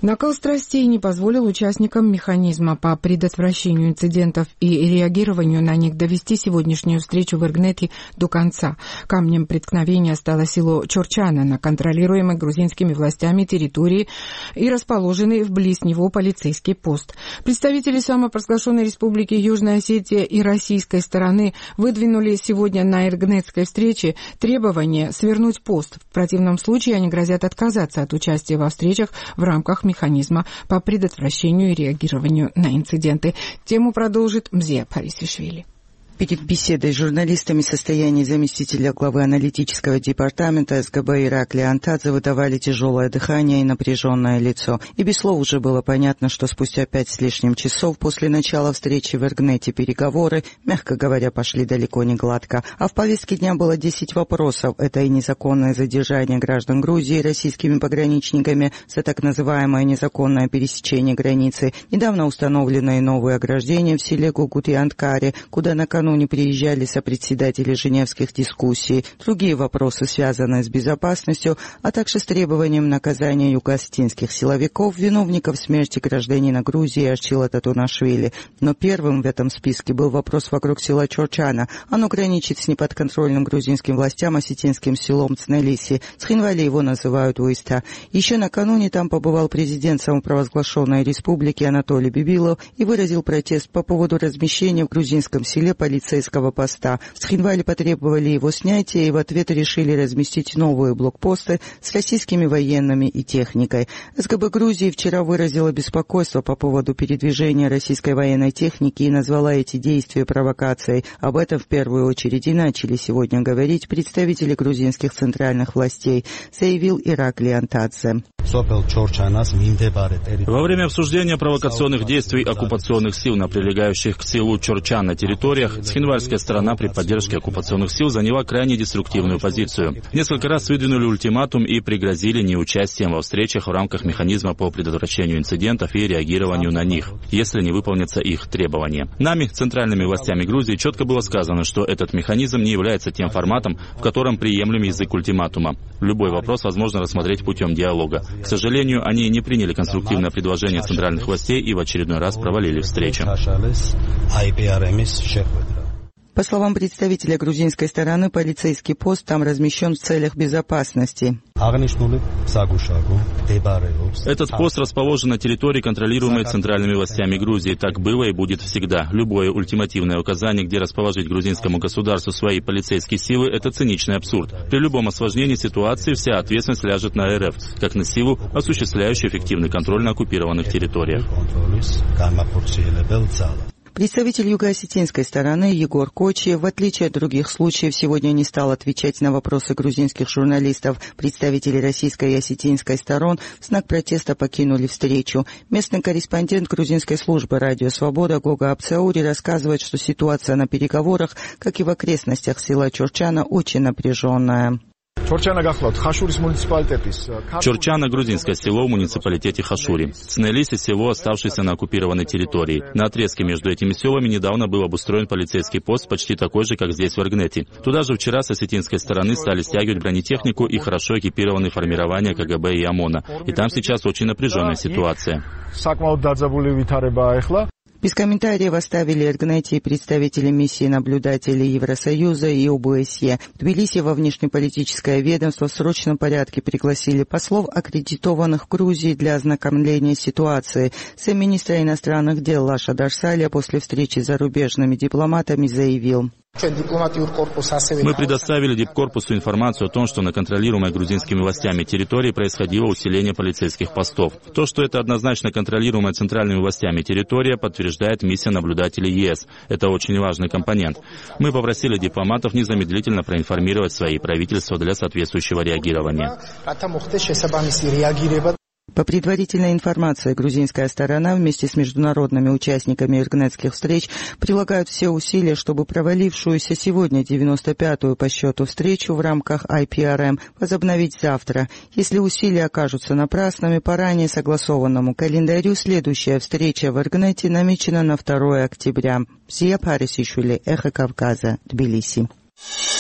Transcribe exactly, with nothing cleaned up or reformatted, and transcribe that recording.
Накал страстей не позволил участникам механизма по предотвращению инцидентов и реагированию на них довести сегодняшнюю встречу в Иргнете до конца. Камнем преткновения стало село Чорчана на контролируемой грузинскими властями территории и расположенный вблизи него полицейский пост. Представители самопровозглашенной республики Южная Осетия и российской стороны выдвинули сегодня на иргнетской встрече требование свернуть пост. В противном случае они грозят отказаться от участия во встречах в рамках механизма по предотвращению и реагированию на инциденты. Тему продолжит Мзия Парисишвили. Перед беседой с журналистами состояние заместителя главы аналитического департамента СГБ Иракли Антадзе выдавали тяжелое дыхание и напряженное лицо. И без слов уже было понятно, что спустя пять с лишним часов после начала встречи в Иргнете переговоры, мягко говоря, пошли далеко не гладко. А в повестке дня было десять вопросов. Это и незаконное задержание граждан Грузии российскими пограничниками за так называемое незаконное пересечение границы, недавно установленные новые ограждения в селе Гугут-Янткаре, куда накануне не приезжали сопредседатели женевских дискуссий, другие вопросы, связанные с безопасностью, а также с требованием наказания юго-осетинских силовиков, виновников смерти гражданина Грузии Арчила Татунашвили. Но первым в этом списке был вопрос вокруг села Чорчана. Оно граничит с неподконтрольным грузинским властям осетинским селом Цнелиси. Цхинвали его называют Уиста. Еще накануне там побывал президент самопровозглашенной республики Анатолий Бибилов и выразил протест по поводу размещения в грузинском селе полицейского поста. В Цхинвале потребовали его снятия и в ответ решили разместить новые блокпосты с российскими военными и техникой. СГБ Грузии вчера выразила беспокойство по поводу передвижения российской военной техники и назвала эти действия провокацией. Об этом в первую очередь и начали сегодня говорить представители грузинских центральных властей, заявил Иракли Антадзе. Во время обсуждения провокационных действий оккупационных сил на прилегающих к селу Чорчан на территориях, цхинвальская сторона при поддержке оккупационных сил заняла крайне деструктивную позицию. Несколько раз выдвинули ультиматум и пригрозили неучастием во встречах в рамках механизма по предотвращению инцидентов и реагированию на них, если не выполнятся их требования. Нами, центральными властями Грузии, четко было сказано, что этот механизм не является тем форматом, в котором приемлем язык ультиматума. Любой вопрос возможно рассмотреть путем диалога. К сожалению, они не приняли конструктивное предложение центральных властей и в очередной раз провалили встречу. По словам представителя грузинской стороны, полицейский пост там размещен в целях безопасности. Этот пост расположен на территории, контролируемой центральными властями Грузии. Так было и будет всегда. Любое ультимативное указание, где расположить грузинскому государству свои полицейские силы, это циничный абсурд. При любом осложнении ситуации вся ответственность ляжет на РФ, как на силу, осуществляющую эффективный контроль на оккупированных территориях. Представитель юго-осетинской стороны Егор Кочиев, в отличие от других случаев, сегодня не стал отвечать на вопросы грузинских журналистов. Представители российской и осетинской сторон в знак протеста покинули встречу. Местный корреспондент грузинской службы «Радио Свобода» Гога Апцаури рассказывает, что ситуация на переговорах, как и в окрестностях села Чорчана, очень напряженная. Чорчана – грузинское село в муниципалитете Хашури. Цнелиси – село, оставшееся на оккупированной территории. На отрезке между этими селами недавно был обустроен полицейский пост, почти такой же, как здесь в Иргнете. Туда же вчера с осетинской стороны стали стягивать бронетехнику и хорошо экипированные формирования КГБ и ОМОНа. И там сейчас очень напряженная ситуация. Без комментариев оставили Иргнете представители миссии наблюдателей Евросоюза и ОБСЕ. В Тбилиси во внешнеполитическое ведомство в срочном порядке пригласили послов, аккредитованных в Грузии для ознакомления ситуации. Замминистра иностранных дел Лаша Дарсалия после встречи с зарубежными дипломатами заявил: Мы предоставили дипкорпусу информацию о том, что на контролируемой грузинскими властями территории происходило усиление полицейских постов. То, что это однозначно контролируемая центральными властями территория, подтверждает миссия наблюдателей ЕС. Это очень важный компонент. Мы попросили дипломатов незамедлительно проинформировать свои правительства для соответствующего реагирования. По предварительной информации, грузинская сторона вместе с международными участниками иргнетских встреч прилагают все усилия, чтобы провалившуюся сегодня девяносто пятую по счету встречу в рамках ай пи ар эм возобновить завтра. Если усилия окажутся напрасными, по ранее согласованному календарю следующая встреча в Иргнете намечена на второе октября. Мзия Парисишвили, Эхо Кавказа, Тбилиси.